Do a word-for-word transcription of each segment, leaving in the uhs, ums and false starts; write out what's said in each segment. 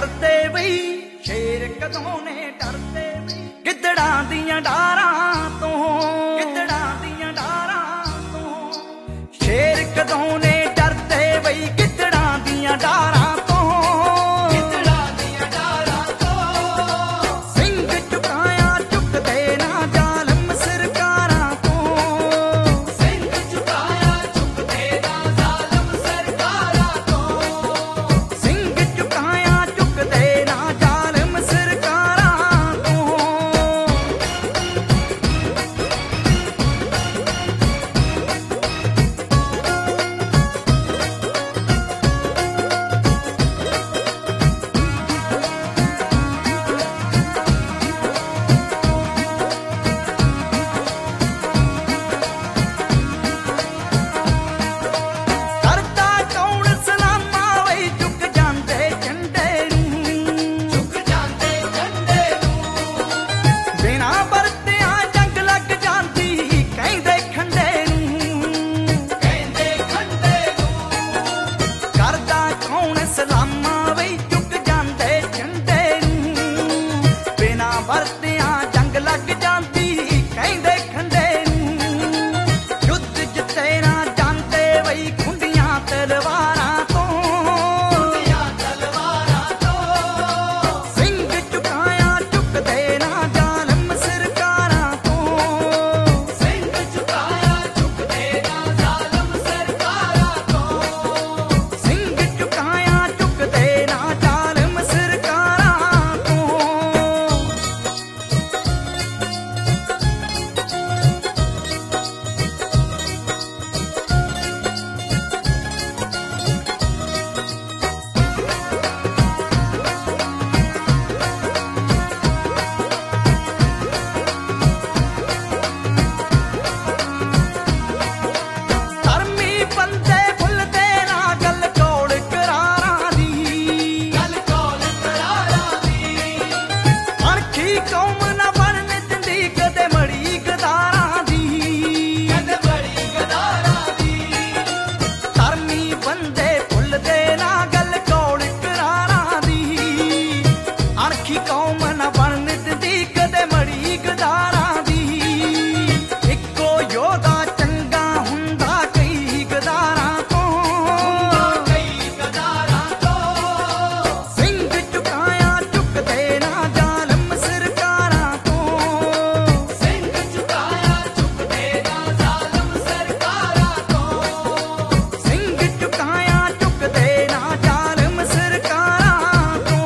ਡਰਦੇ ਬਈ, ਸ਼ੇਰ ਕਦੋਂ ਨੇ ਡਰਦੇ ਬਈ ਗਿੱਦੜਾਂ ਦੀਆਂ ਡਾਰਾਂ ਤੋਂ, ਗਿੱਦੜਾਂ ਦੀਆਂ ਡਾਰਾਂ ਤੋਂ। ਸ਼ੇਰ ਕਦੋਂ ਨੇ ਡਰਦੇ ਬਈ ਗਿੱਦੜਾਂ ਦੀਆਂ ਡਾਰਾਂ ਤੋਂ, ਗਿੱਦੜਾਂ ਦੀਆਂ ਡਾਰਾਂ ਤੋਂ। ਸਿੰਘ ਝੁਕਾਇਆ ਝੁਕਦੇ ਨਾ ਜ਼ਾਲਮ ਸਰਕਾਰਾਂ ਤੋਂ, ਸਿੰਘ ਝੁਕਾਇਆ ਝੁਕਦੇ ਨਾ ਜ਼ਾਲਮ ਸਰਕਾਰਾਂ ਤੋਂ, ਸਿੰਘ ਝੁਕਾਇਆ ਝੁਕਦੇ ਨਾ ਜ਼ਾਲਮ ਸਰਕਾਰਾਂ ਤੋਂ। ਕਰਦਾ ਕੌਣ ਸਲਾਮਾਂ ਬਈ ਝੁਕ ਜਾਂਦੇ ਝੰਡੇ ਨੂੰ, ਝੁਕ ਜਾਂਦੇ ਝੰਡੇ ਨੂੰ। ਬਿਨਾਂ ਵਰਤਿਆਂ ਜੰਗ ਲੱਗ ਜਾਂਦੀ ਕਹਿੰਦੇ ਖੰਡੇ ਨੂੰ, ਕਹਿੰਦੇ ਖੰਡੇ ਨੂੰ। ਕਰਦਾ ਕੌਣ ਸਲਾਮਾਂ ਬਈ ਝੁਕ ਜਾਂਦੇ ਝੰਡੇ ਨੂੰ, ਬਿਨਾਂ ਵਰਤਿਆਂ ਜੰਗ ਲੱਗ ਜਾਂਦੀ ਕਹਿੰਦੇ ਖੰਡੇ ਨੂੰ। ਯੁੱਧ ਜਿੱਤੇ ਨਾ ਜਾਂਦੇ ਬਈ ਖੁੰਡੀਆਂ ਤਲਵਾਰਾਂ ਤੋਂ, ਖੁੰਡੀਆਂ ਤਲਵਾਰਾਂ ਤੋਂ। ਸਿੰਘ ਝੁਕਾਇਆ ਝੁਕਦੇ ਨਾ ਜ਼ਾਲਮ ਸਰਕਾਰਾਂ ਤੋਂ, ਸਿੰਘ ਝੁਕਾਇਆ ਝੁਕਦੇ ਨਾ ਜ਼ਾਲਮ ਸਰਕਾਰਾਂ ਤੋਂ, ਸਿੰਘ ਝੁਕਾਇਆ ਝੁਕਦੇ ਨਾ ਜ਼ਾਲਮ ਸਰਕਾਰਾਂ ਤੋਂ। ਧਰਮੀ ਬੰਦੇ ਭੁੱਲਦੇ ਨਾ ਗੱਲ ਕੌਲ ਕਰਾਰਾਂ ਦੀ, ਗੱਲ ਕੌਲ ਕਰਾਰਾਂ ਦੀ। ਅਣਖੀ ਕੌਮ ਨਾ ਬਣਨ ਦਿੰਦੀ ਕਦੇ ਮੜੀ ਗਦਾਰਾਂ ਦੀ, ਕਦੇ ਮੜੀ ਗਦਾਰਾਂ ਦੀ। ਧਰਮੀ ਬੰਦੇ ਭੁੱਲਦੇ ਨਾ ਗੱਲ ਕੌਲ ਕਰਾਰਾਂ ਦੀ। ਅਣਖੀ ਕੌਮ ਨਾ ਬਣਨ ਦਿੰਦੀ ਕਦੇ ਮੜੀ ਗਦਾਰਾਂ ਦੀ। ਇੱਕੋ ਯੋਧਾ ਚੰਗਾ ਹੁੰਦਾ ਕਈ ਗਦਾਰਾਂ ਤੋਂ, ਕਈ ਗਦਾਰਾਂ ਤੋਂ। ਸਿੰਘ ਝੁਕਾਇਆ ਝੁਕਦੇ ਨਾ ਜ਼ਾਲਮ ਸਰਕਾਰਾਂ ਤੋਂ, ਸਿੰਘ ਝੁਕਾਇਆ ਝੁਕਦੇ ਨਾ ਜ਼ਾਲਮ ਸਰਕਾਰਾਂ ਤੋਂ, ਸਿੰਘ ਝੁਕਾਇਆ ਝੁਕਦੇ ਨਾ ਜ਼ਾਲਮ ਸਰਕਾਰਾਂ ਤੋਂ।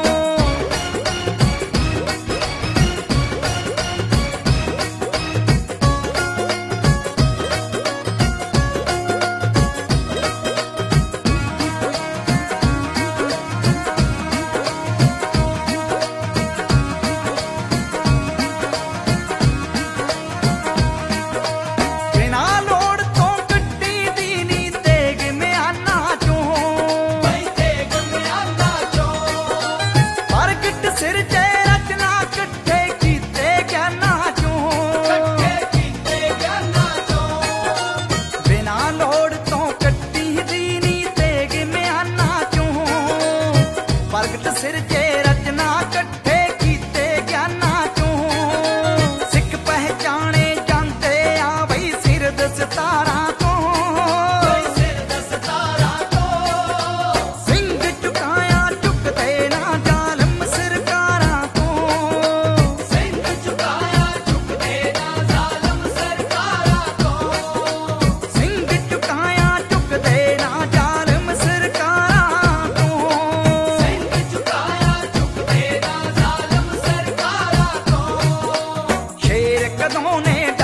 ਬਿਨਾਂ ਲੋੜ ਤੋਂ ਗੱਡੀ ਦੀ ਨੀ ਤੇਗ ਮਿਆਨਾਂ ਚੋਂ, ਬਈ ਤੇਗ ਮਿਆਨਾਂ ਚੋਂ। ਪ੍ਰਗਟ ਸਿਰਜੇ ਰਚਨਾ ਇਕੱਠੇ ਕੀਤੇ ਗਿਆਨਾਂ ਚੋਂ, ਇਕੱਠੇ ਕੀਤੇ ਗਿਆਨਾਂ ਚੋਂ। ਬਿਨਾਂ ਲੋੜ ਤੋਂ ਗੱਡੀ ਦੀ ਨੀ ਤੇਗ ਮਿਆਨਾਂ ਚੋਂ। ਪ੍ਰਗਟ ਸਿਰਜੇ ਰਚਨਾ ਇਕੱਠੇ ਕੀਤੇ ਗਿਆਨਾਂ ਚੋਂ। ਸਿੱਖ ਪਹਿਚਾਣੇ ਜਾਂਦੇ ਆ ਬਈ ਸਿਰ ਦਸਤਾਰਾਂ ਤੋਂ, ਬਈ ਸਿਰ ਦਸਤਾਰਾਂ ਤੋਂ। ਸਿੰਘ ਝੁਕਾਇਆ ਝੁਕਦੇ ਨਾ ਜ਼ਾਲਮ ਸਰਕਾਰਾਂ ਤੋਂ, ਸਿੰਘ ਝੁਕਾਇਆ ਝੁਕਦੇ ਨਾ ਜ਼ਾਲਮ ਸਰਕਾਰਾਂ ਤੋਂ, ਸਿੰਘ ਝੁਕਾਇਆ ਝੁਕਦੇ ਨਾ ਜ਼ਾਲਮ ਸਰਕਾਰਾਂ ਤੋਂ, ਸਿੰਘ ਝੁਕਾਇਆ ਝੁਕਦੇ ਨਾ ਜ਼ਾਲਮ ਸਰਕਾਰਾਂ ਤੋਂ। ਸ਼ੇਰ ਕਦੋਂ ਨੇ